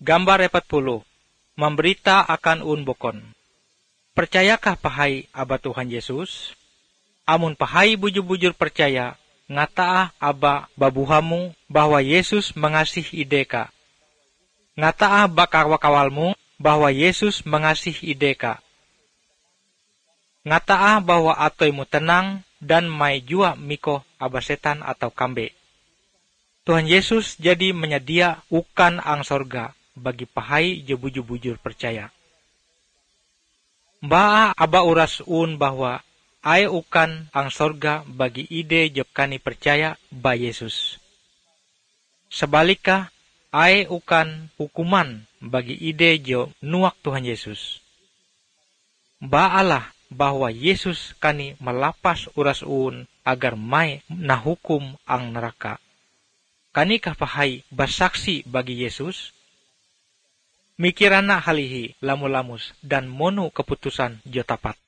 Gambar 40. Memberita akan unbokon. Percayakah pahai aba Tuhan Yesus? Amun pahai bujur-bujur percaya, ngataah aba babuhamu bahwa Yesus mengasihi ideka. Ngataah bakawal-kawalmu bahwa Yesus mengasihi ideka. Ngataah bahwa atoimu tenang dan mai jua miko aba setan atau kambe. Tuhan Yesus jadi menyedia ukan ang sorga bagi pahai je bujur-bujur percaya. Mbaa aba uras bahwa ai ukan ang sorga bagi ide je kani percaya ba Yesus. Sebaliknya, ai ukan hukuman bagi ide je nuak Tuhan Yesus. Mbaalah bahwa Yesus kani melapas uras agar mai nahukum ang neraka. Kanikah pahai bersaksi bagi Yesus? Mikirana halihi lamu-lamus dan monu keputusan jo tapat.